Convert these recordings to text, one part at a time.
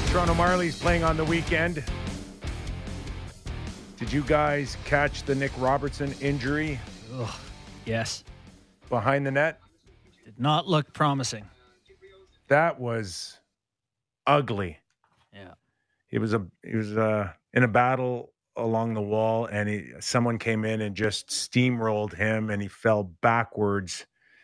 Toronto Marlies playing on the weekend. Did you guys catch the Nick Robertson injury? Ugh, yes. Behind the net? Did not look promising. That was ugly. Yeah. He was in a battle along the wall, and someone came in and just steamrolled him, and he fell backwards.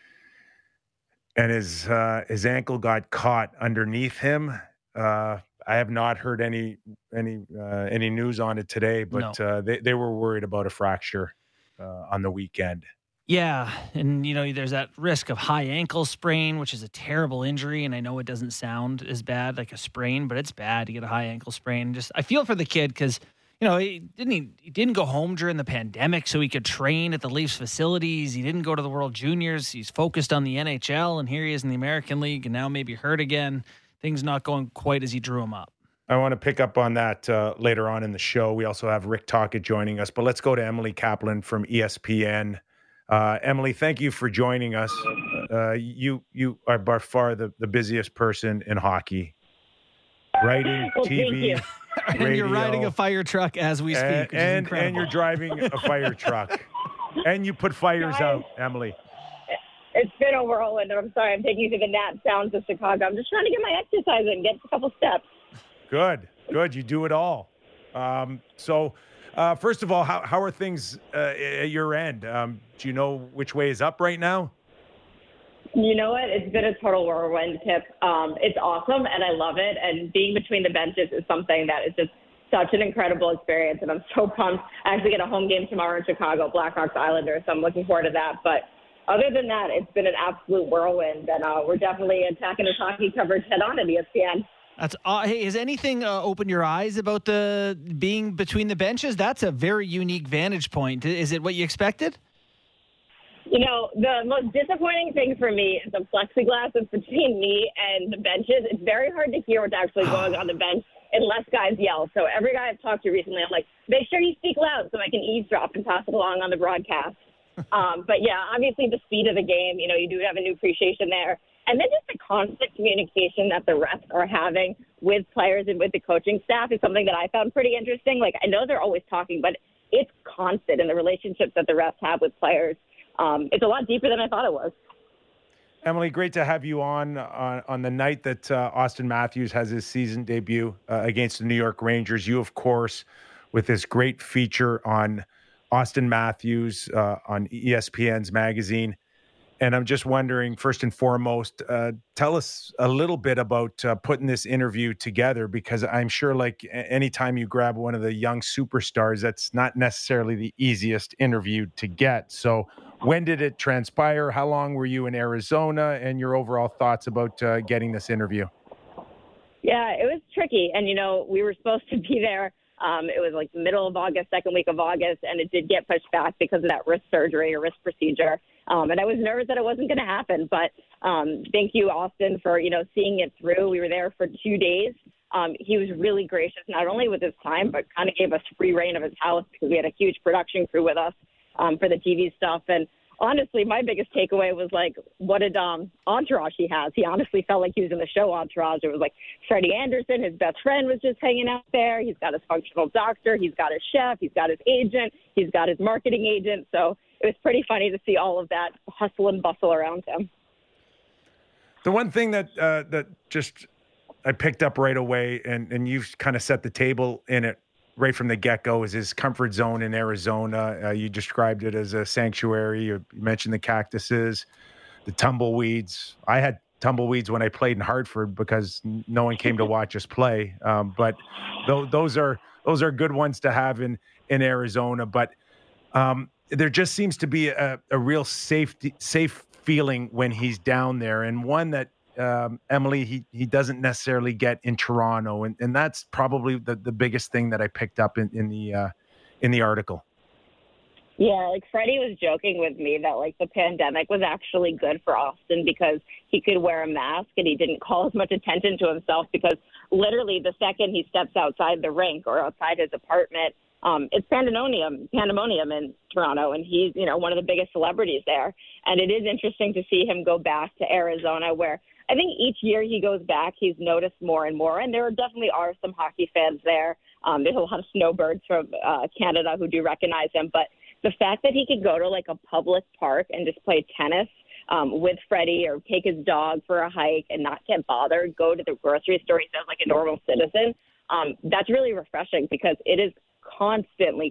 And his ankle got caught underneath him. I have not heard any news on it today, but No. They were worried about a fracture on the weekend. Yeah, and there's that risk of high ankle sprain, which is a terrible injury, and I know it doesn't sound as bad like a sprain, but it's bad to get a high ankle sprain. I feel for the kid because he didn't go home during the pandemic so he could train at the Leafs facilities. He didn't go to the World Juniors. He's focused on the NHL, and here he is in the American League, and now maybe hurt again. Things not going quite as he drew him up. I want to pick up on that later on in the show. We also have Rick Tocchet joining us, but let's go to Emily Kaplan from ESPN. Emily, thank you for joining us. You are by far the busiest person in hockey. Writing, TV, radio. And you're riding a fire truck as we speak, which is incredible. And you're driving a fire truck. And you put fires out, Emily. It's been a whirlwind. I'm sorry. I'm taking you to the Nat Sounds of Chicago. I'm just trying to get my exercise in, get a couple steps. Good. You do it all. So first of all, how are things at your end? Do you know which way is up right now? You know what? It's been a total whirlwind, Tip. It's awesome, and I love it. And being between the benches is something that is just such an incredible experience, and I'm so pumped. I actually get a home game tomorrow in Chicago, Blackhawks Islanders, so I'm looking forward to that. But other than that, it's been an absolute whirlwind, and we're definitely attacking the hockey coverage head-on at ESPN. Hey, has anything opened your eyes about the being between the benches? That's a very unique vantage point. Is it what you expected? The most disappointing thing for me is the plexiglass that's between me and the benches. It's very hard to hear what's actually going on the bench unless guys yell. So every guy I've talked to recently, I'm like, make sure you speak loud so I can eavesdrop and pass it along on the broadcast. But yeah, obviously the speed of the game, you do have a new appreciation there. And then just the constant communication that the refs are having with players and with the coaching staff is something that I found pretty interesting. Like, I know they're always talking, but it's constant in the relationships that the refs have with players. It's a lot deeper than I thought it was. Emily, great to have you on the night that Auston Matthews has his season debut against the New York Rangers. You, of course, with this great feature on Auston Matthews on ESPN's magazine. And I'm just wondering, first and foremost, tell us a little bit about putting this interview together, because I'm sure like anytime you grab one of the young superstars, that's not necessarily the easiest interview to get. So when did it transpire? How long were you in Arizona, and your overall thoughts about getting this interview? Yeah, it was tricky. And, we were supposed to be there. It was like the middle of August, second week of August, and it did get pushed back because of that wrist surgery or wrist procedure. And I was nervous that it wasn't going to happen. But thank you, Auston, for, seeing it through. We were there for 2 days. He was really gracious, not only with his time, but kind of gave us free reign of his house because we had a huge production crew with us for the TV stuff. And honestly, my biggest takeaway was like, what a entourage he has. He honestly felt like he was in the show Entourage. It was like Freddie Anderson, his best friend, was just hanging out there. He's got his functional doctor. He's got his chef. He's got his agent. He's got his marketing agent. So it was pretty funny to see all of that hustle and bustle around him. The one thing that just I picked up right away, and you've kind of set the table in it right from the get-go, is his comfort zone in Arizona. You described it as a sanctuary. You mentioned the cactuses, the tumbleweeds. I had tumbleweeds when I played in Hartford because no one came to watch us play. But those are good ones to have in Arizona. But there just seems to be a real safe feeling when he's down there, and one that Emily, he doesn't necessarily get in Toronto, and that's probably the biggest thing that I picked up in the article. Yeah, like Freddie was joking with me that like the pandemic was actually good for Auston because he could wear a mask and he didn't call as much attention to himself, because literally the second he steps outside the rink or outside his apartment, it's pandemonium in Toronto, and he's, one of the biggest celebrities there. And it is interesting to see him go back to Arizona, where I think each year he goes back, he's noticed more and more, and there definitely are some hockey fans there. There's a lot of snowbirds from Canada who do recognize him, but the fact that he could go to like a public park and just play tennis with Freddie or take his dog for a hike and not get bothered, go to the grocery store, he says, like a normal citizen, that's really refreshing because it is constantly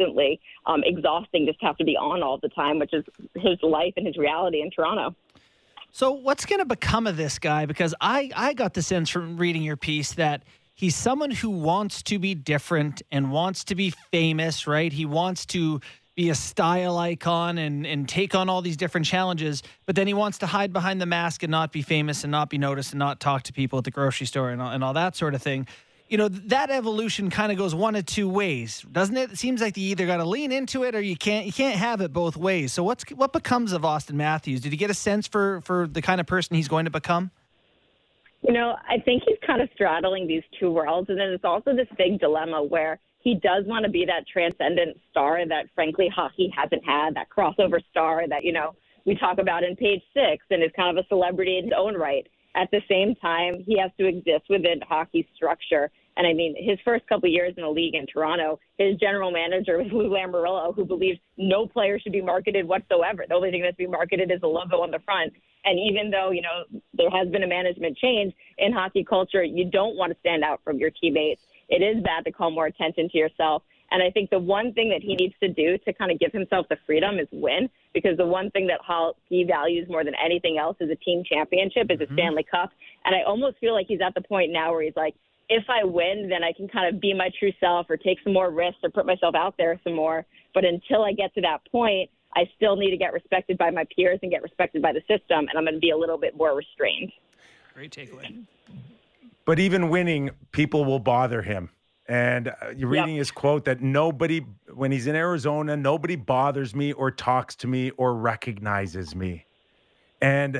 exhausting just to have to be on all the time, which is his life and his reality in Toronto. So what's going to become of this guy? Because I got the sense from reading your piece that he's someone who wants to be different and wants to be famous, right? He wants to be a style icon and take on all these different challenges, but then he wants to hide behind the mask and not be famous and not be noticed and not talk to people at the grocery store and all that sort of thing. You know, that evolution kind of goes one of two ways, doesn't it? It seems like you either got to lean into it or you can't have it both ways. So what becomes of Auston Matthews? Did you get a sense for the kind of person he's going to become? You know, I think he's kind of straddling these two worlds. And then it's also this big dilemma where he does want to be that transcendent star that, frankly, hockey hasn't had, that crossover star that, you know, we talk about in Page Six and is kind of a celebrity in his own right. At the same time, he has to exist within hockey's structure. And I mean, his first couple of years in the league in Toronto, his general manager was Lou Lamoriello, who believes no player should be marketed whatsoever. The only thing that's being marketed is the logo on the front. And even though, you know, there has been a management change in hockey culture, you don't want to stand out from your teammates. It is bad to call more attention to yourself. And I think the one thing that he needs to do to kind of give himself the freedom is win, because the one thing that he values more than anything else is a team championship, is a Stanley Cup. And I almost feel like he's at the point now where he's like, if I win, then I can kind of be my true self or take some more risks or put myself out there some more. But until I get to that point, I still need to get respected by my peers and get respected by the system, and I'm going to be a little bit more restrained. Great takeaway. But even winning, people will bother him. And you're reading his quote that nobody, when he's in Arizona, nobody bothers me or talks to me or recognizes me. And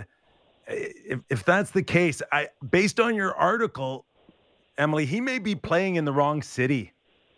if that's the case, based on your article, Emily, he may be playing in the wrong city.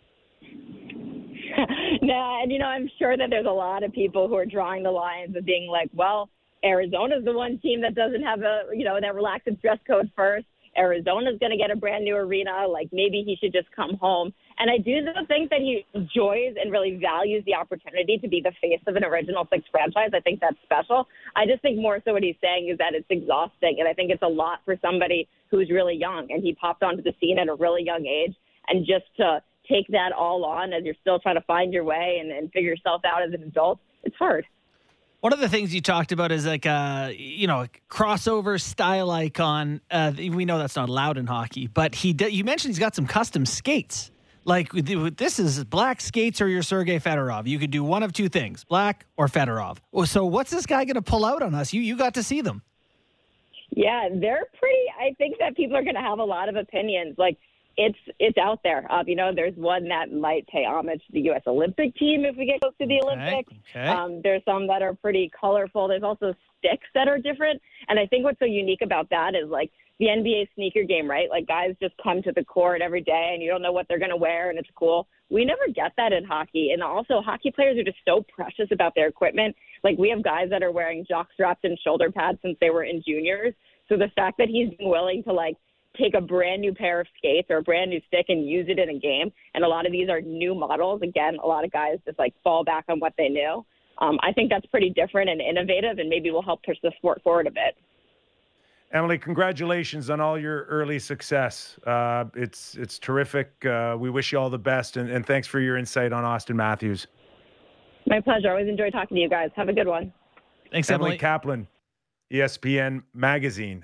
Nah, and, you know, I'm sure that there's a lot of people who are drawing the lines of being like, well, Arizona's the one team that doesn't have that relaxed dress code first. Arizona's going to get a brand new arena. Like, maybe he should just come home. And I do think that he enjoys and really values the opportunity to be the face of an Original Six franchise. I think that's special. I just think more so what he's saying is that it's exhausting. And I think it's a lot for somebody who's really young. And he popped onto the scene at a really young age. And just to take that all on as you're still trying to find your way and figure yourself out as an adult, it's hard. One of the things you talked about is like a crossover style icon. We know that's not allowed in hockey, but you mentioned he's got some custom skates. Like, this is black skates or your Sergei Fedorov. You could do one of two things, black or Fedorov. So what's this guy going to pull out on us? You got to see them. Yeah, they're pretty. I think that people are going to have a lot of opinions. Like, it's out there. There's one that might pay homage to the U.S. Olympic team if we get close to the Olympics. Okay. There's some that are pretty colorful. There's also sticks that are different. And I think what's so unique about that is, like, the NBA sneaker game, right? Like, guys just come to the court every day and you don't know what they're going to wear, and it's cool. We never get that in hockey. And also, hockey players are just so precious about their equipment. Like, we have guys that are wearing jock straps and shoulder pads since they were in juniors. So the fact that he's willing to, like, take a brand new pair of skates or a brand new stick and use it in a game, and a lot of these are new models. Again, a lot of guys just, like, fall back on what they knew. I think that's pretty different and innovative, and maybe will help push the sport forward a bit. Emily, congratulations on all your early success. It's terrific. We wish you all the best, and thanks for your insight on Auston Matthews. My pleasure. Always enjoy talking to you guys. Have a good one. Thanks, Emily Emily. Kaplan, ESPN Magazine.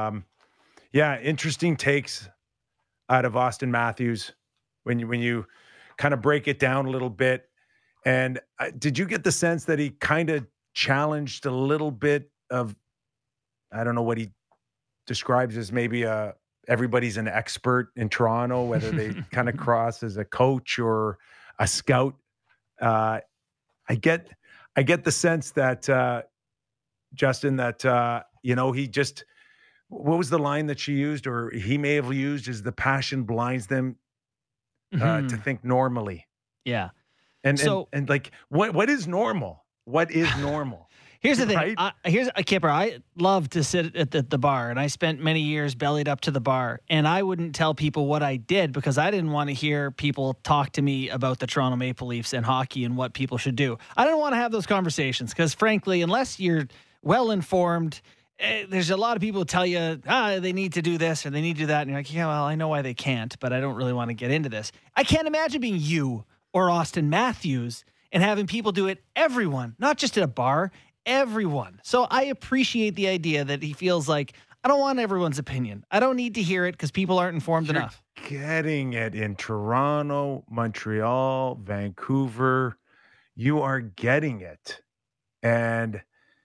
Interesting takes out of Auston Matthews when you kind of break it down a little bit. And did you get the sense that he kind of challenged a little bit of, I don't know what he describes as maybe everybody's an expert in Toronto, whether they kind of cross as a coach or a scout. I get the sense that, Justin, that, he just, what was the line that she used, or he may have used, is the passion blinds them to think normally. Yeah. And like, what is normal? What is normal? Here's the thing. Right? Here's a Kipper. I love to sit at the bar, and I spent many years bellied up to the bar, and I wouldn't tell people what I did because I didn't want to hear people talk to me about the Toronto Maple Leafs and hockey and what people should do. I didn't want to have those conversations because, frankly, unless you're well informed, there's a lot of people who tell you, they need to do this or they need to do that. And you're like, yeah, well, I know why they can't, but I don't really want to get into this. I can't imagine being you or Austin Matthews and having people do it, everyone, not just at a bar, everyone. So I appreciate the idea that he feels like, I don't want everyone's opinion. I don't need to hear it because people aren't informed enough. Getting it in Toronto, Montreal, Vancouver. You are getting it. And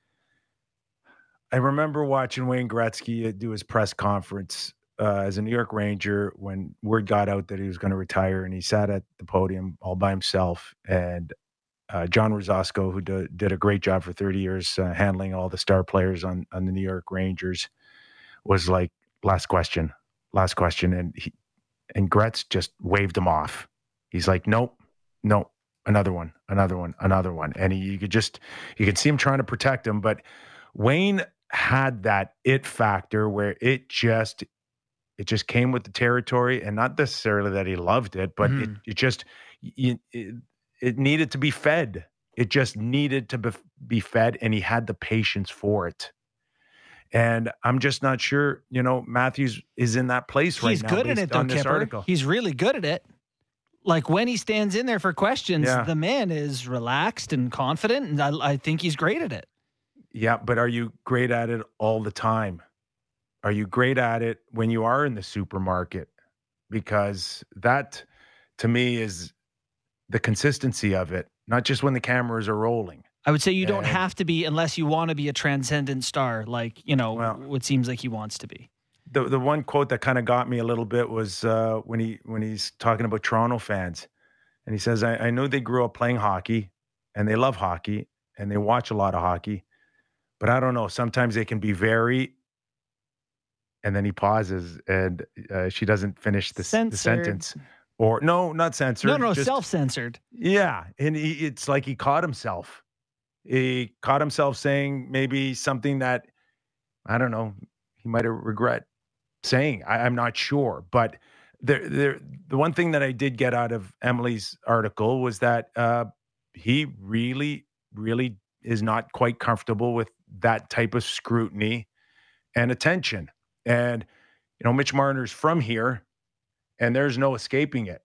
I remember watching Wayne Gretzky do his press conference as a New York Ranger when word got out that he was going to retire, and he sat at the podium all by himself. And John Rosasco, who did a great job for 30 years handling all the star players on the New York Rangers, was like, last question. And Gretz just waved him off. He's like, nope, another one. And you could see him trying to protect him. But Wayne had that it factor where it just came with the territory, and not necessarily that he loved it, but it needed to be fed. It just needed to be fed, and he had the patience for it. And I'm just not sure, Matthews is in that place right now. He's good at it, though, Kipper. He's really good at it. Like when he stands in there for questions, the man is relaxed and confident, and I think he's great at it. Yeah, but are you great at it all the time? Are you great at it when you are in the supermarket? Because that, to me, is the consistency of it, not just when the cameras are rolling. I would say you don't have to be unless you want to be a transcendent star, like, what seems like he wants to be. The one quote that kind of got me a little bit was when he's talking about Toronto fans. And he says, I know they grew up playing hockey, and they love hockey, and they watch a lot of hockey. But I don't know, sometimes they can be very... And then he pauses, and she doesn't finish the sentence. Or, no, not censored. No, just self-censored. Yeah, and it's like he caught himself. He caught himself saying maybe something that, I don't know, he might have regret saying. I'm not sure. But the one thing that I did get out of Emily's article was that he really, really is not quite comfortable with that type of scrutiny and attention. And, Mitch Marner's from here, and there's no escaping it.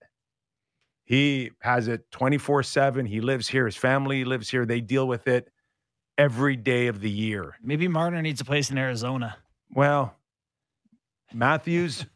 He has it 24/7. He lives here. His family lives here. They deal with it every day of the year. Maybe Marner needs a place in Arizona. Well, Matthews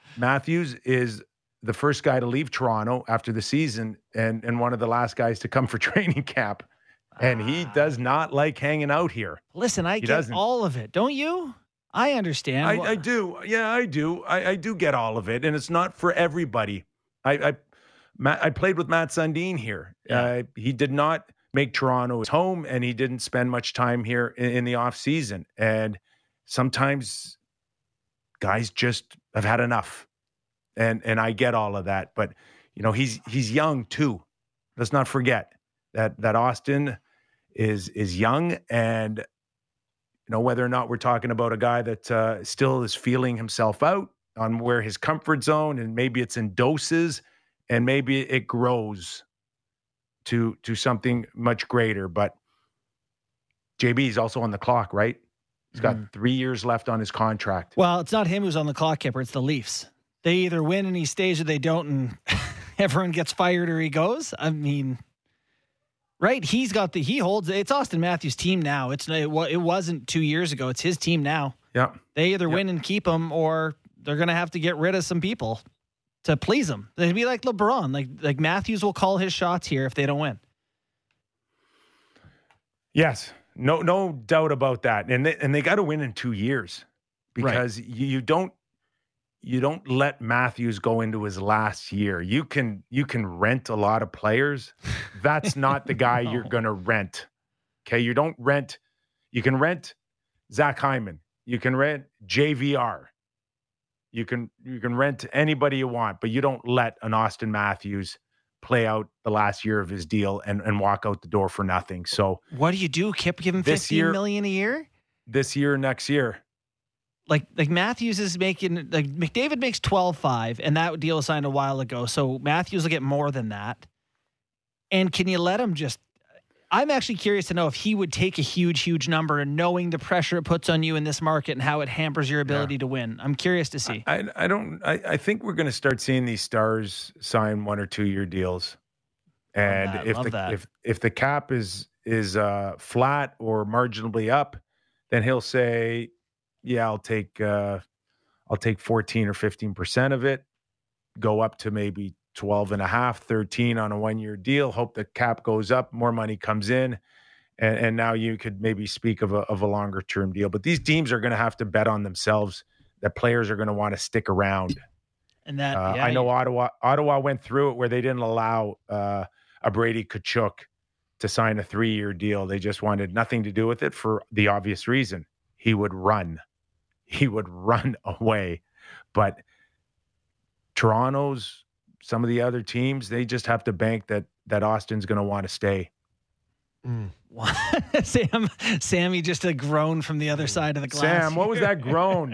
is the first guy to leave Toronto after the season and one of the last guys to come for training camp. And he does not like hanging out here. Listen, I get all of it. Don't you? I understand. I do. Yeah, I do. I do get all of it. And it's not for everybody. I played with Matt Sundin here. Yeah. He did not make Toronto his home, and he didn't spend much time here in the off season. And sometimes guys just have had enough. And I get all of that. But, he's young too. Let's not forget that Austin is young, and whether or not we're talking about a guy that still is feeling himself out on where his comfort zone, and maybe it's in doses, and maybe it grows to something much greater. But JB is also on the clock, right? He's got 3 years left on his contract. Well, it's not him who's on the clock, Kipper. It's the Leafs. They either win and he stays, or they don't, and everyone gets fired or he goes. I mean... Right, he holds. It's Austin Matthews' team now. It wasn't 2 years ago. It's his team now. Yeah, they either win and keep him, or they're going to have to get rid of some people to please him. They'd be like LeBron. Like Matthews will call his shots here if they don't win. Yes, no doubt about that. And they got to win in 2 years, because you don't let Matthews go into his last year. You can rent a lot of players. That's not the guy you're going to rent. Okay, you don't rent. You can rent Zach Hyman. You can rent JVR. You can rent anybody you want, but you don't let an Austin Matthews play out the last year of his deal and walk out the door for nothing. So what do you do? Give him $15 million a year? This year, next year. Like Matthews is making, like McDavid makes 12.5, and that deal was signed a while ago. So Matthews will get more than that. And can you let him just? I'm actually curious to know if he would take a huge number, and knowing the pressure it puts on you in this market and how it hampers your ability to win. I'm curious to see. I think we're going to start seeing these stars sign 1 or 2 year deals, and if the cap is flat or marginally up, then he'll say, "Yeah, I'll take 14 or 15% of it, go up to maybe 12.5, 13 on a 1 year deal. Hope the cap goes up, more money comes in, and now you could maybe speak of a longer term deal." But these teams are going to have to bet on themselves that players are going to want to stick around. And that I know Ottawa went through it where they didn't allow a Brady Tkachuk to sign a 3 year deal. They just wanted nothing to do with it for the obvious reason: he would run away. But Toronto's, some of the other teams, they just have to bank that Austin's going to want to stay. Sammy, just a groan from the other side of the glass. Sam, what was that groan?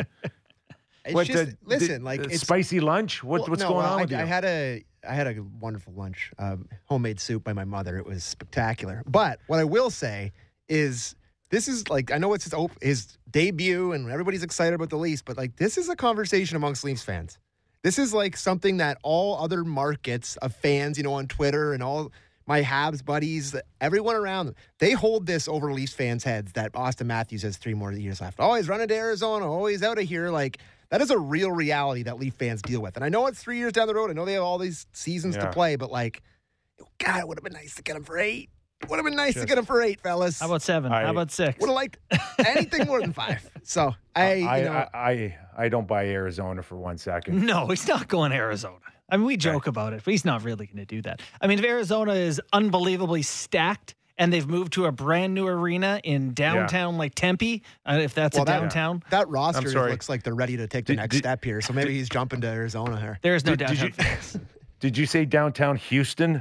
It's spicy lunch. What's going on with you? I had a wonderful lunch, homemade soup by my mother. It was spectacular. But what I will say is, this is like, I know it's his debut and everybody's excited about the Leafs, but like, this is a conversation amongst Leafs fans. This is like something that all other markets of fans, on Twitter and all my Habs buddies, everyone around them, they hold this over Leafs fans' heads that Austin Matthews has 3 more years left. Oh, he's running to Arizona. Oh, he's out of here. Like, that is a real reality that Leaf fans deal with. And I know it's 3 years down the road. I know they have all these seasons to play, but like, God, it would have been nice to get him for 8. Would have been nice to get him for 8, fellas. How about 7? How about 6? Would have liked anything more than 5. So I don't buy Arizona for 1 second. No, he's not going to Arizona. I mean, we joke about it, but he's not really going to do that. I mean, if Arizona is unbelievably stacked and they've moved to a brand new arena in downtown, like Tempe, if that's downtown. That roster looks like they're ready to take the next step here. So maybe he's jumping to Arizona here. There is no downtown. Did you say downtown Houston?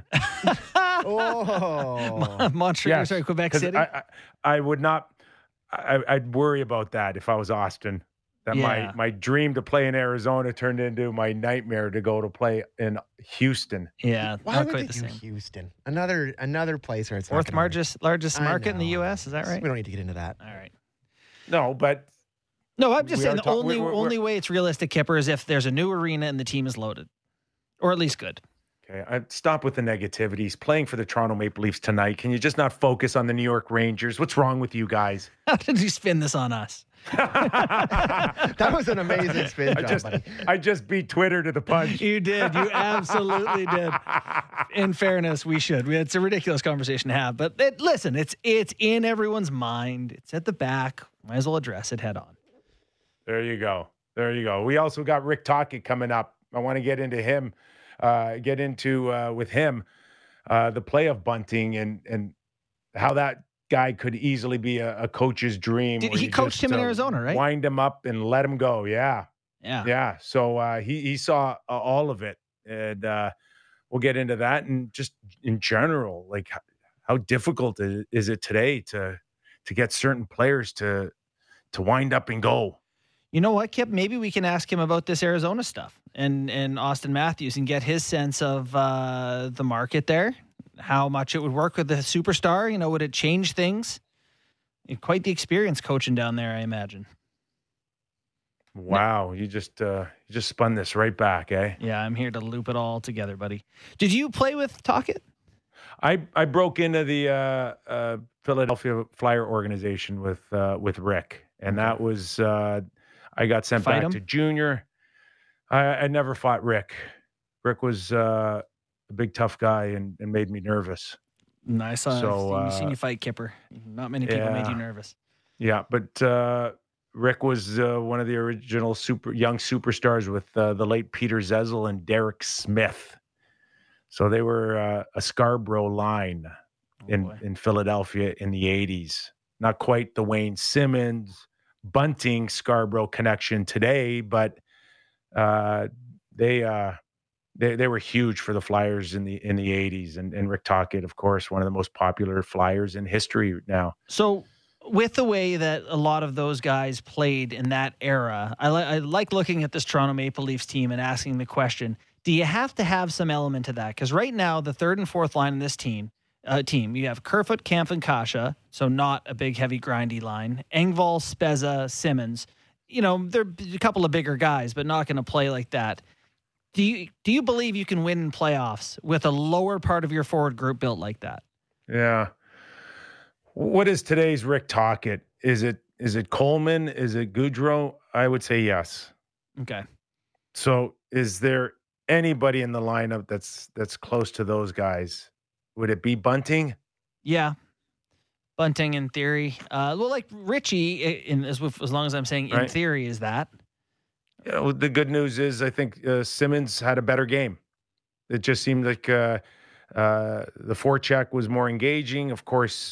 Montreal, sorry, Quebec City. I would not. I'd worry about that if I was Austin. That my dream to play in Arizona turned into my nightmare to go to play in Houston. Yeah, why would they do Houston? Another place where it's fourth largest market in the U.S. Is that right? We don't need to get into that. All right. No, I'm just saying the only way it's realistic, Kipper, is if there's a new arena and the team is loaded, or at least good. Okay, I'd stop with the negativity. He's playing for the Toronto Maple Leafs tonight. Can you just not focus on the New York Rangers? What's wrong with you guys? How did you spin this on us? That was an amazing spin job, buddy. I just beat Twitter to the punch. You did. You absolutely did. In fairness, we should. It's a ridiculous conversation to have. But listen, it's in everyone's mind. It's at the back. Might as well address it head on. There you go. We also got Rick Tocchet coming up. I want to get into him. With him the play of bunting and how that guy could easily be a coach's dream. He coached him in Arizona, right? Wind him up and let him go. Yeah. So he saw all of it, and we'll get into that. And just in general, like how difficult is it today to get certain players to wind up and go? You know what, Kip? Maybe we can ask him about this Arizona stuff and Austin Matthews and get his sense of the market there, how much it would work with the superstar. Would it change things? Quite the experience coaching down there, I imagine. Wow, you just spun this right back, eh? Yeah, I'm here to loop it all together, buddy. Did you play with Tocchet? I broke into the Philadelphia Flyer organization with Rick, and that was. I got sent back to junior. I never fought Rick. Rick was a big, tough guy and made me nervous. Nice. Seen you fight, Kipper. Not many people made you nervous. Yeah, but Rick was one of the original young superstars with the late Peter Zezel and Derek Smith. So they were a Scarborough line in Philadelphia in the 80s. Not quite the Wayne Simmons, Bunting Scarborough connection today, but they They were huge for the Flyers in the 80s, and Rick Tocchet, of course, one of the most popular Flyers in history now. So with the way that a lot of those guys played in that era, I like looking at this Toronto Maple Leafs team and asking the question, do you have to have some element to that? Because right now, the third and fourth line in this team, you have Kerfoot, Kampf, and Kasha, so not a big, heavy, grindy line. Engvall, Spezza, Simmons. They're a couple of bigger guys, but not going to play like that. Do you believe you can win in playoffs with a lower part of your forward group built like that? Yeah. What is today's Rick Tocchet? Is it Coleman? Is it Goudreau? I would say yes. Okay. So is there anybody in the lineup that's close to those guys? Would it be Bunting? Yeah. Bunting in theory. Like Richie, as long as I'm saying in theory, is that. The good news is I think Simmons had a better game. It just seemed like the forecheck was more engaging. Of course,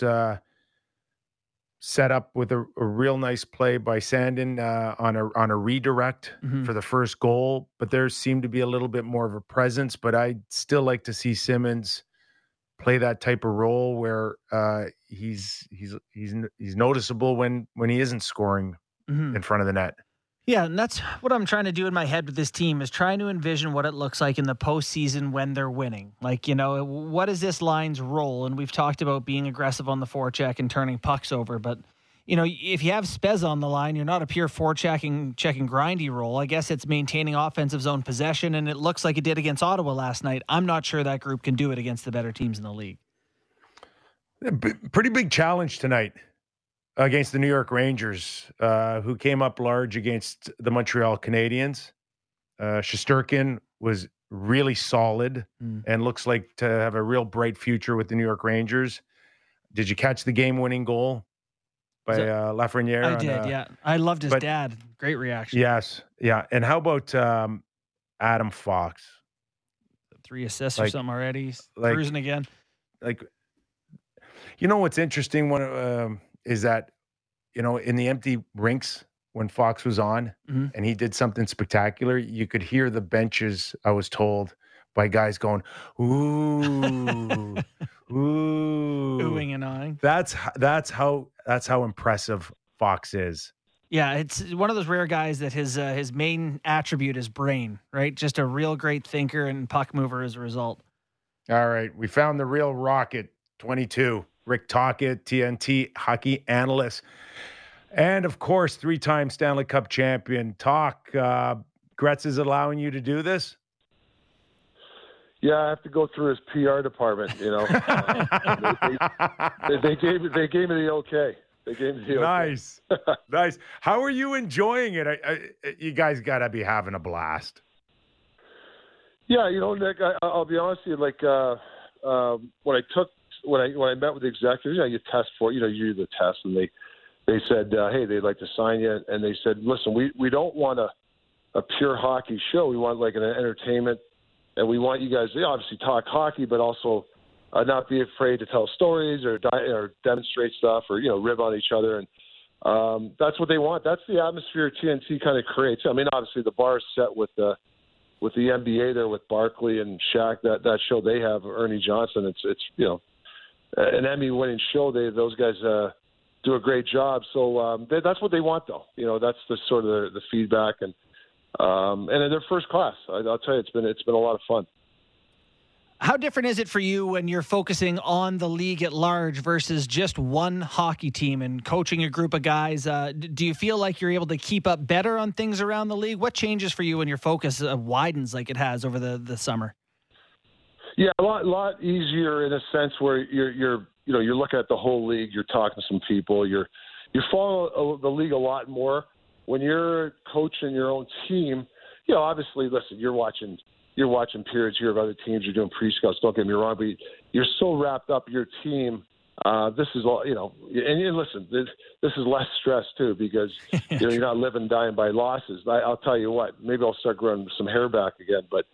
set up with a real nice play by Sandin on a redirect for the first goal. But there seemed to be a little bit more of a presence. But I'd still like to see Simmons play that type of role where he's noticeable when he isn't scoring in front of the net. Yeah, and that's what I'm trying to do in my head with this team is trying to envision what it looks like in the postseason when they're winning. Like, what is this line's role? And we've talked about being aggressive on the forecheck and turning pucks over. But, if you have Spezza on the line, you're not a pure checking grindy role. I guess it's maintaining offensive zone possession, and it looks like it did against Ottawa last night. I'm not sure that group can do it against the better teams in the league. Pretty big challenge tonight against the New York Rangers, who came up large against the Montreal Canadiens. Shesterkin was really solid and looks like to have a real bright future with the New York Rangers. Did you catch the game-winning goal by Lafreniere? I did, yeah. I loved his dad. Great reaction. Yes, yeah. And how about Adam Fox? 3 assists or something already. He's cruising again. What's interesting is that, in the empty rinks when Fox was on and he did something spectacular, you could hear the benches, I was told, by guys going, ooh, ooh. Oohing and awing. That's how impressive Fox is. Yeah, it's one of those rare guys that his main attribute is brain, right? Just a real great thinker and puck mover as a result. All right, we found the real Rocket 22. Rick Tocchet, TNT hockey analyst. And, of course, 3-time Stanley Cup champion. Gretz is allowing you to do this? Yeah, I have to go through his PR department, They gave me the okay. They gave me the okay. Nice. Nice. How are you enjoying it? You guys got to be having a blast. Yeah, Nick, I'll be honest with you, when I met with the executives, you test for it, you do the test, and they said, hey, they'd like to sign you, and they said, listen, we don't want a pure hockey show. We want like an entertainment, and we want you guys to obviously talk hockey, but also not be afraid to tell stories or demonstrate stuff or rib on each other, and that's what they want. That's the atmosphere TNT kind of creates. I mean, obviously the bar is set with the NBA there with Barkley and Shaq. That show they have, Ernie Johnson. It's an Emmy-winning show. Those guys do a great job. So that's what they want, though. That's the sort of the feedback, and they're first class. I'll tell you, it's been a lot of fun. How different is it for you when you're focusing on the league at large versus just one hockey team and coaching a group of guys? Do you feel like you're able to keep up better on things around the league? What changes for you when your focus widens like it has over the summer? Yeah, a lot easier in a sense where you're looking at the whole league. You're talking to some people. You follow the league a lot more when you're coaching your own team. Obviously, listen, you're watching periods here of other teams. You're doing pre-scouts. Don't get me wrong, but you're so wrapped up your team. This is all and listen, this is less stress too because you're not living and dying by losses. I'll tell you what, maybe I'll start growing some hair back again, but.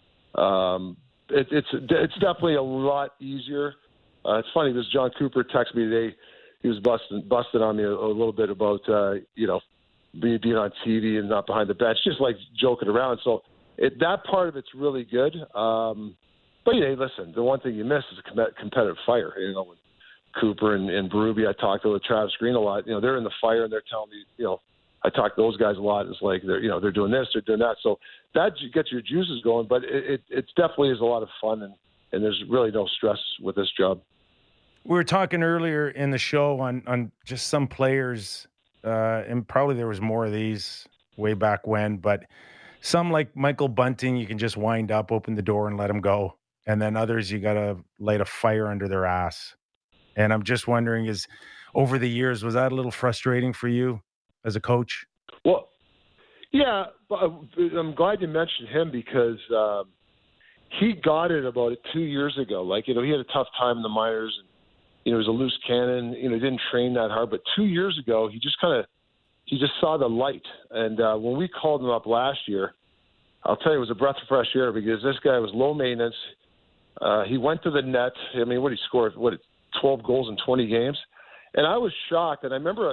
It's definitely a lot easier. It's funny because John Cooper texted me today. He was busted on me a little bit about being on TV and not behind the bench, just like joking around. So that part of it's really good. But yeah, listen, the one thing you miss is a competitive fire. You know, with Cooper and Berube, I talked to Travis Green a lot. You know, they're in the fire and they're telling me, you know, I talk to those guys a lot. It's like they're doing this, they're doing that. So that gets your juices going. But it definitely is a lot of fun, and there's really no stress with this job. We were talking earlier in the show on just some players, and probably there was more of these way back when, but some like Michael Bunting, you can just wind up, open the door, and let him go. And then others, you got to light a fire under their ass. And I'm just wondering, over the years, was that a little frustrating for you as a coach? Well, yeah, I'm glad you mentioned him because he got it about 2 years ago. Like, you know, he had a tough time in the minors, and you know, he was a loose cannon. You know, he didn't train that hard. But 2 years ago, he just saw the light. And when we called him up last year, I'll tell you, it was a breath of fresh air because this guy was low maintenance. He went to the net. I mean, he scored 12 goals in 20 games, and I was shocked. And I remember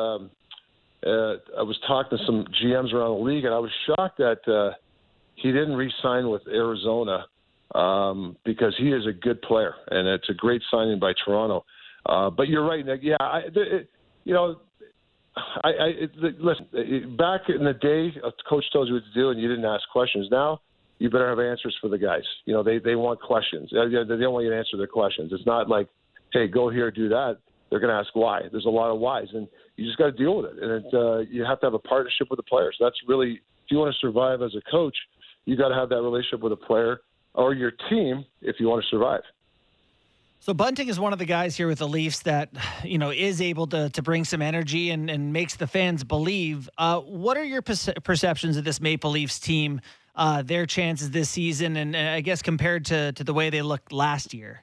I was talking to some GMs around the league, and I was shocked that he didn't re-sign with Arizona because he is a good player, and it's a great signing by Toronto. But you're right, Nick. Yeah, listen, back in the day, a coach tells you what to do, and you didn't ask questions. Now you better have answers for the guys. You know, they want questions. They don't want you to answer their questions. It's not like, hey, go here, do that. They're going to ask why. There's a lot of whys, and you just got to deal with it. And you have to have a partnership with the players. That's really, if you want to survive as a coach, you got to have that relationship with a player or your team if you want to survive. So Bunting is one of the guys here with the Leafs that, you know, is able to bring some energy and makes the fans believe. What are your perceptions of this Maple Leafs team, their chances this season, and I guess compared to the way they looked last year?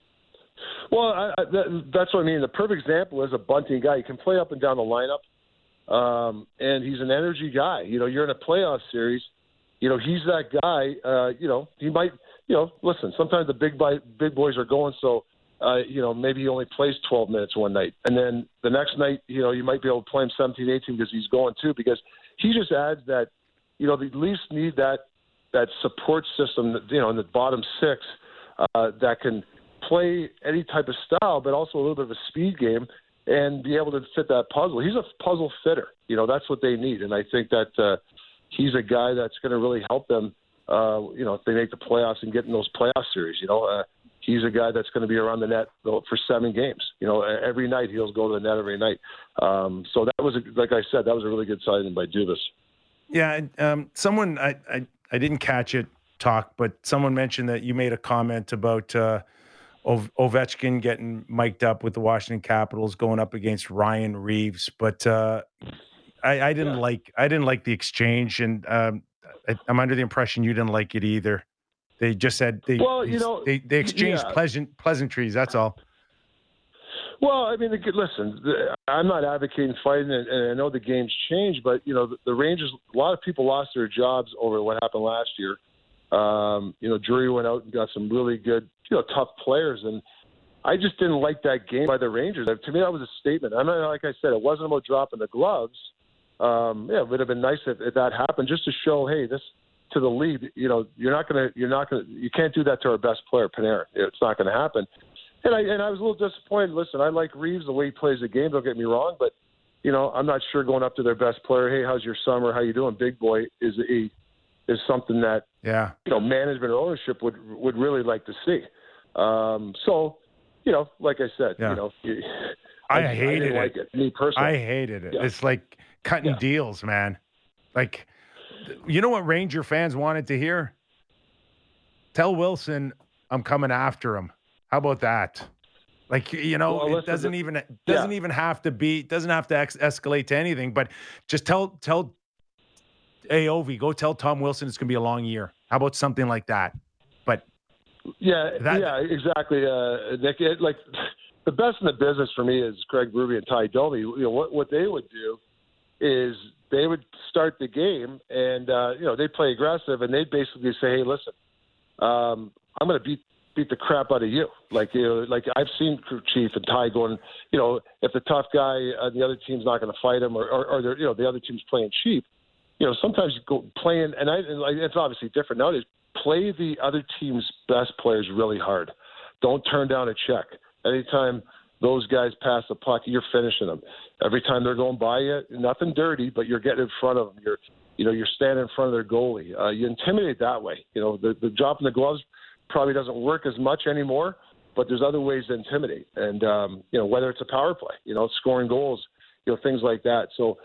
Well, that's what I mean. The perfect example is a Bunting guy. He can play up and down the lineup, and he's an energy guy. You know, you're in a playoff series. You know, he's that guy. You know, he might. You know, listen. Sometimes the big boys are going, so you know, maybe he only plays 12 minutes one night, and then the next night, you know, you might be able to play him 17, 18 because he's going too. Because he just adds that. You know, the Leafs need that support system. You know, in the bottom six that can play any type of style, but also a little bit of a speed game and be able to fit that puzzle. He's a puzzle fitter. You know, that's what they need. And I think that he's a guy that's going to really help them, you know, if they make the playoffs and get in those playoff series. You know, he's a guy that's going to be around the net for 7 games. You know, every night he'll go to the net every night. So that was, like I said, that was a really good signing by Dubas. Yeah, someone, I didn't catch it talk, but someone mentioned that you made a comment about Ovechkin getting mic'd up with the Washington Capitals going up against Ryan Reeves, but I didn't like the exchange, and I'm under the impression you didn't like it either. They just said they exchanged pleasantries. That's all. Well, I mean, listen, I'm not advocating fighting, and I know the game's changed, but you know, the Rangers. A lot of people lost their jobs over what happened last year. You know, Drury went out and got some really good, you know, tough players, and I just didn't like that game by the Rangers. To me, that was a statement. I mean, like I said, it wasn't about dropping the gloves. Yeah, it would have been nice if that happened, just to show, hey, this to the league. You know, you can't do that to our best player, Panarin. It's not going to happen. And I was a little disappointed. Listen, I like Reeves the way he plays the game. Don't get me wrong, but you know, I'm not sure going up to their best player, hey, how's your summer? How you doing, big boy? Is something that you know, management or ownership would really like to see. So, you know, like I said, you know, I hated it. Like it. Me personally, I hated it. Yeah. It's like cutting deals, man. Like, you know what Ranger fans wanted to hear? Tell Wilson I'm coming after him. How about that? Like, you know, well, it doesn't even have to escalate to anything, but just tell hey, Ovi, go tell Tom Wilson it's going to be a long year. How about something like that? But exactly. Nick, like the best in the business for me is Craig Berube and Ty Domi. You know, what they would do is they would start the game and you know, they'd play aggressive and they'd basically say, hey, listen, I'm going to beat the crap out of you. Like, you know, like I've seen Chief and Ty going, you know, if the tough guy on the other team's not going to fight him or you know, the other team's playing cheap, sometimes you go playing, and it's obviously different nowadays. Play the other team's best players really hard. Don't turn down a check. Anytime those guys pass the puck, you're finishing them. Every time they're going by you, nothing dirty, but you're getting in front of them. You're standing in front of their goalie. You intimidate that way. The dropping the gloves probably doesn't work as much anymore, but there's other ways to intimidate. And, whether it's a power play, scoring goals, things like that. So,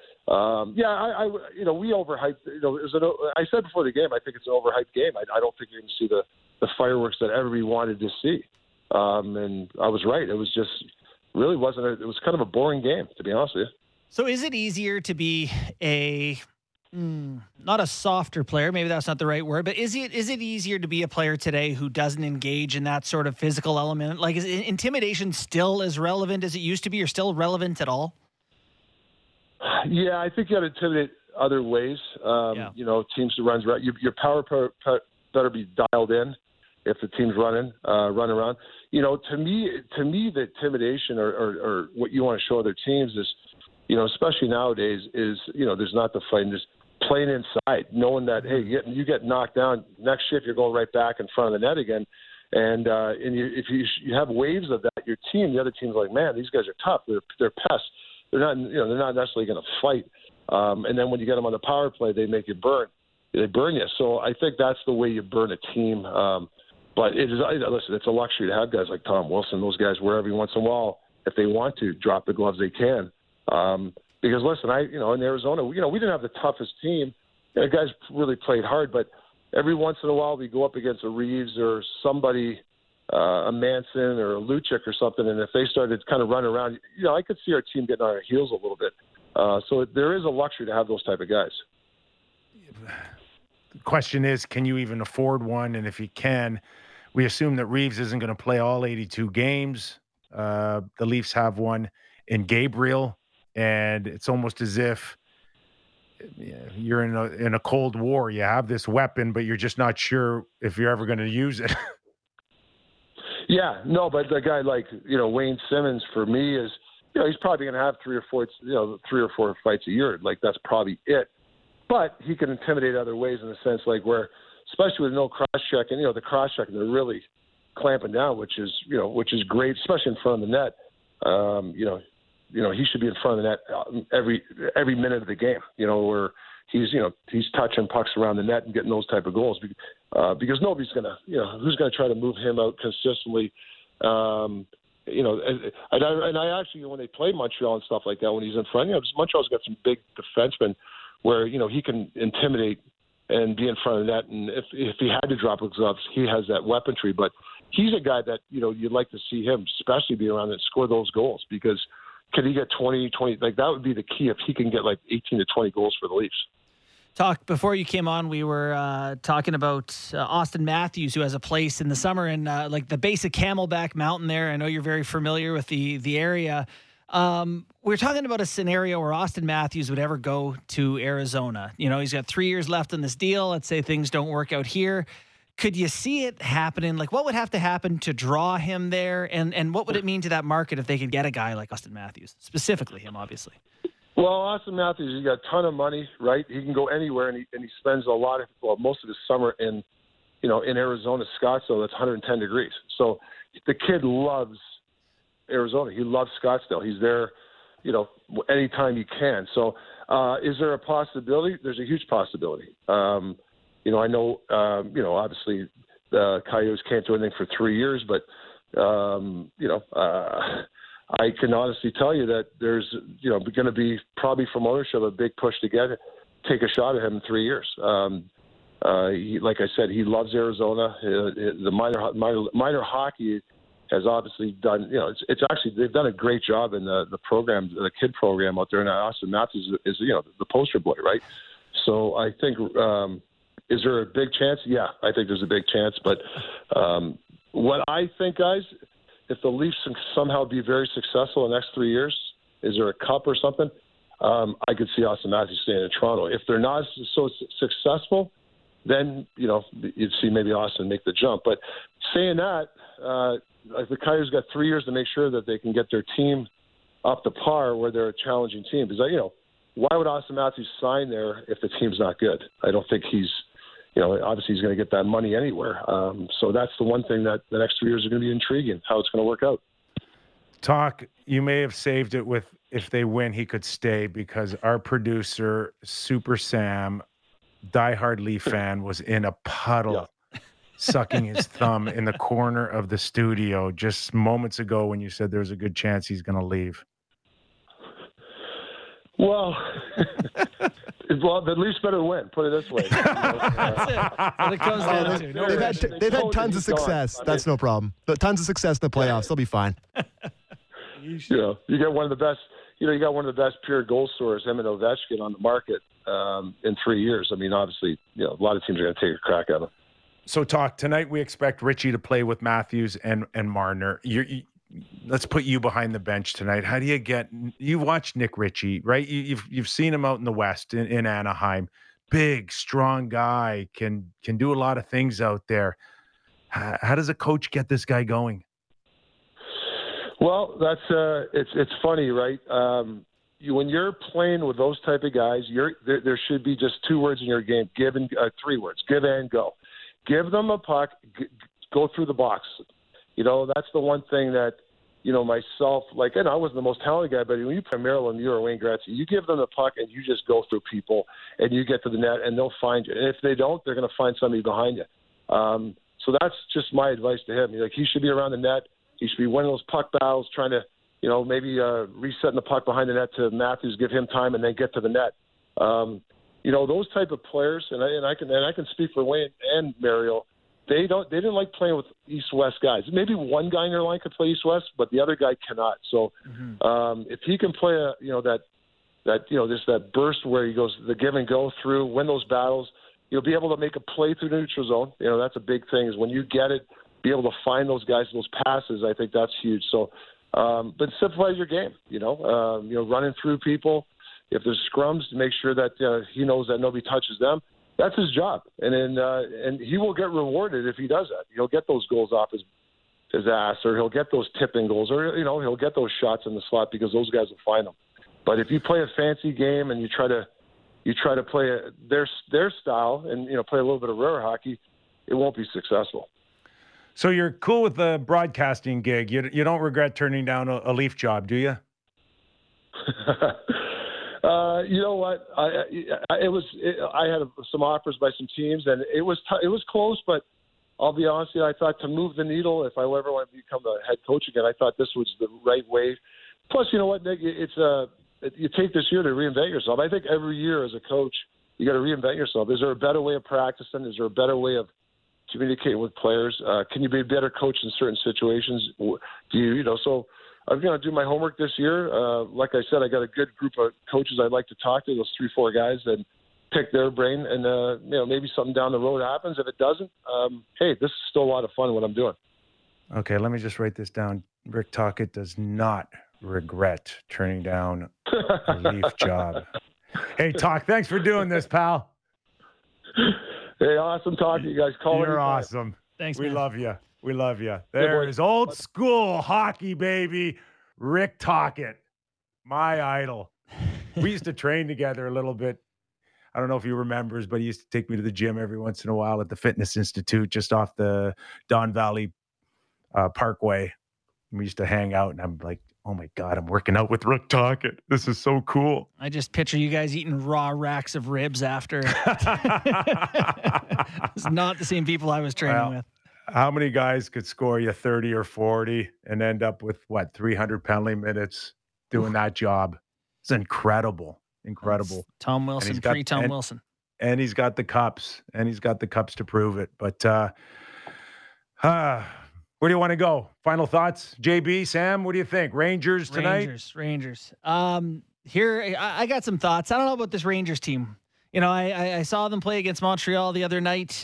we overhyped. I said before the game, I think it's an overhyped game. I don't think you're going to see the fireworks that everybody wanted to see. And I was right. It was just really wasn't. It was kind of a boring game, to be honest with you. So, is it easier to be not a softer player? Maybe that's not the right word, but is it easier to be a player today who doesn't engage in that sort of physical element? Like, is intimidation still as relevant as it used to be, or still relevant at all? Yeah, I think you got to intimidate other ways. Teams to run right. Your power better be dialed in if the team's run around. To me, the intimidation or what you want to show other teams is, especially nowadays, is there's not the fighting, just playing inside, knowing that hey, you get knocked down, next shift you're going right back in front of the net again, and if you have waves of that, your team, the other team's like, man, these guys are tough, they're pests. They're not necessarily going to fight. And then when you get them on the power play, they make you burn. They burn you. So I think that's the way you burn a team. But listen, it's a luxury to have guys like Tom Wilson, those guys where every once in a while, if they want to drop the gloves, they can. Because listen, in Arizona, we didn't have the toughest team. Guys really played hard, but every once in a while we go up against a Reeves or somebody, a Manson or a Lucic or something, and if they started kind of running around, I could see our team getting on our heels a little bit. So there is a luxury to have those type of guys. The question is, can you even afford one? And if you can, we assume that Reeves isn't going to play all 82 games. The Leafs have one in Gabriel, and it's almost as if you're in a Cold War. You have this weapon, but you're just not sure if you're ever going to use it. Yeah, no, but the guy like, Wayne Simmons for me is, he's probably going to have three or four fights a year. Like that's probably it. But he can intimidate other ways in the sense like where, especially with no cross-checking, the cross-checking, they're really clamping down, which is great, especially in front of the net. He should be in front of the net every minute of the game, where he's touching pucks around the net and getting those type of goals because nobody's going to, who's going to try to move him out consistently. And I actually, when they play Montreal and stuff like that, when he's in front, Montreal's got some big defensemen where, he can intimidate and be in front of the net. And if he had to drop his gloves, he has that weaponry. But he's a guy that, you'd like to see him especially be around and score those goals because could he get 20, like that would be the key if he can get like 18 to 20 goals for the Leafs. Before you came on, we were talking about Auston Matthews, who has a place in the summer in like the base of Camelback Mountain there. I know you're very familiar with the area. We're talking about a scenario where Auston Matthews would ever go to Arizona. He's got 3 years left in this deal. Let's say things don't work out here. Could you see it happening? Like, what would have to happen to draw him there? And what would it mean to that market if they could get a guy like Auston Matthews? Specifically him, obviously. Well, Auston Matthews, he's got a ton of money, right? He can go anywhere, and he spends most of his summer in Arizona, Scottsdale. That's 110 degrees. So the kid loves Arizona. He loves Scottsdale. He's there, anytime he can. So is there a possibility? There's a huge possibility. I know, obviously the Coyotes can't do anything for 3 years, but, I can honestly tell you that there's, going to be probably from ownership a big push to take a shot at him in 3 years. Like I said, he loves Arizona. The minor hockey has obviously done, it's actually, they've done a great job in the program, the kid program out there. And Auston Matthews is the poster boy, right? So I think, is there a big chance? Yeah, I think there's a big chance. But what I think, guys, if the Leafs can somehow be very successful in the next 3 years, is there a cup or something? I could see Auston Matthews staying in Toronto. If they're not so successful, then, you'd see maybe Auston make the jump. But saying that, the Coyotes got 3 years to make sure that they can get their team up to par where they're a challenging team. Because, why would Austin Matthews sign there if the team's not good? I don't think he's, obviously he's going to get that money anywhere. So that's the one thing that the next 3 years are going to be intriguing, how it's going to work out. Talk, you may have saved it with if they win, he could stay, because our producer, Super Sam, diehard Leaf fan, was in a puddle sucking his thumb in the corner of the studio just moments ago when you said there's a good chance he's going to leave. Well, the Leafs better win. Put it this way. That's it. What it comes down to. They've had tons of success. That's no problem. But tons of success in the playoffs. They'll be fine. You get one of the best. You got one of the best pure goal scorers, him and Ovechkin, on the market in 3 years. I mean, obviously, a lot of teams are going to take a crack at him. So, Talk, tonight we expect Richie to play with Matthews and Marner. Let's put you behind the bench tonight. How do you watched Nick Ritchie, right? You've seen him out in the West in Anaheim. Big, strong guy, can do a lot of things out there. How does a coach get this guy going? Well, that's it's funny, right? When you're playing with those type of guys, there should be just 2 words in your game: 3 words: give and go. Give them a puck, go through the box. That's the one thing that, myself, and I wasn't the most talented guy, but when you play Maryland, you or Wayne Gretzky, you give them the puck and you just go through people and you get to the net and they'll find you. And if they don't, they're going to find somebody behind you. So that's just my advice to him. He should be around the net. He should be winning those puck battles, trying to, maybe resetting the puck behind the net to Matthews, give him time, and then get to the net. Those type of players, and I can speak for Wayne and Mario. They didn't like playing with East-West guys. Maybe one guy in their line could play East-West, but the other guy cannot. So if he can play just that burst where he goes the give and go through, win those battles, you'll be able to make a play through the neutral zone. That's a big thing, is when you get it, be able to find those guys, those passes. I think that's huge. So, but simplify your game. Running through people. If there's scrums, to make sure that he knows that nobody touches them. That's his job, and he will get rewarded if he does that. He'll get those goals off his ass, or he'll get those tipping goals, or he'll get those shots in the slot, because those guys will find them. But if you play a fancy game and you try to play their style and play a little bit of rare hockey, it won't be successful. So you're cool with the broadcasting gig. You don't regret turning down a Leaf job, do you? You know what? I had some offers by some teams, and it was close. But I'll be honest with you, I thought to move the needle, if I ever want to become the head coach again, I thought this was the right way. Plus, you know what, Nick? You take this year to reinvent yourself. I think every year as a coach, you got to reinvent yourself. Is there a better way of practicing? Is there a better way of communicating with players? Can you be a better coach in certain situations? So I'm going to do my homework this year. Like I said, I got a good group of coaches I'd like to talk to, those 3-4 guys, and pick their brain. And, maybe something down the road happens. If it doesn't, hey, this is still a lot of fun what I'm doing. Okay, let me just write this down. Rick Tocchet does not regret turning down a Leaf job. Hey, Talk, thanks for doing this, pal. Hey, awesome talking to you guys. You're awesome. Thanks, we man. love you. We love you. There is old school hockey, baby. Rick Tocchet, my idol. We used to train together a little bit. I don't know if he remembers, but he used to take me to the gym every once in a while at the Fitness Institute just off the Don Valley Parkway. We used to hang out, and I'm like, oh my God, I'm working out with Rick Tocchet. This is so cool. I just picture you guys eating raw racks of ribs after. It's not the same people I was training with. How many guys could score you 30 or 40 and end up with, 300 penalty minutes doing that job? It's incredible. Incredible. That's Tom Wilson, pre-Tom Wilson. And he's got the cups. To prove it. But where do you want to go? Final thoughts? JB, Sam, what do you think? Rangers tonight? Rangers. Here, I got some thoughts. I don't know about this Rangers team. I saw them play against Montreal the other night.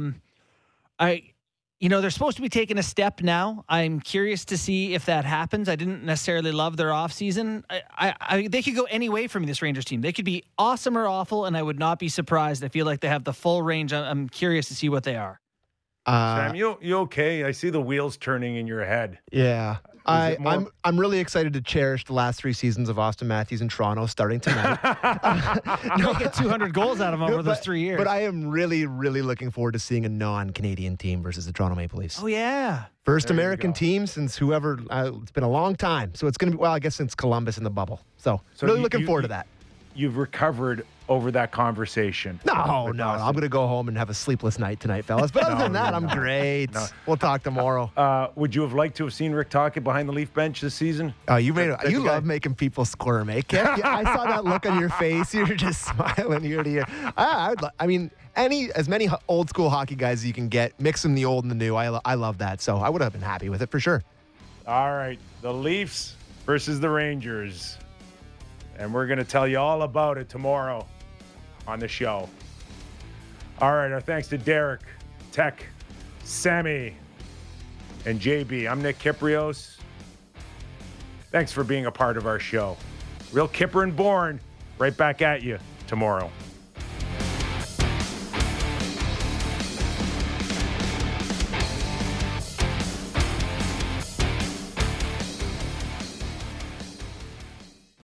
They're supposed to be taking a step now. I'm curious to see if that happens. I didn't necessarily love their offseason. They could go any way for me, this Rangers team. They could be awesome or awful, and I would not be surprised. I feel like they have the full range. I'm curious to see what they are. Sam, you okay? I see the wheels turning in your head. Yeah. I'm really excited to cherish the last 3 seasons of Austin Matthews in Toronto starting tonight. No, get 200 goals out of him over those 3 years. But I am really, really looking forward to seeing a non-Canadian team versus the Toronto Maple Leafs. Oh, yeah. First There you American go. team since whoever. It's been a long time, so it's going to be. Well, I guess since Columbus in the bubble. So really looking forward to that. You've recovered over that conversation. No, with no, Austin. I'm going to go home and have a sleepless night tonight, fellas. But other than that, I'm great. No. We'll talk tomorrow. Would you have liked to have seen Rick Tocchet behind the Leaf bench this season? You That you guy? love making people squirm, eh, Kev? Yeah, I saw that look on your face. You're just smiling ear to ear. I mean, as many old school hockey guys as you can get, mixing the old and the new. I love that. So I would have been happy with it for sure. All right, the Leafs versus the Rangers. And we're going to tell you all about it tomorrow on the show. All right, our thanks to Derek, Tech, Sammy, and JB. I'm Nick Kiprios. Thanks for being a part of our show. Real Kipper and Born, right back at you tomorrow.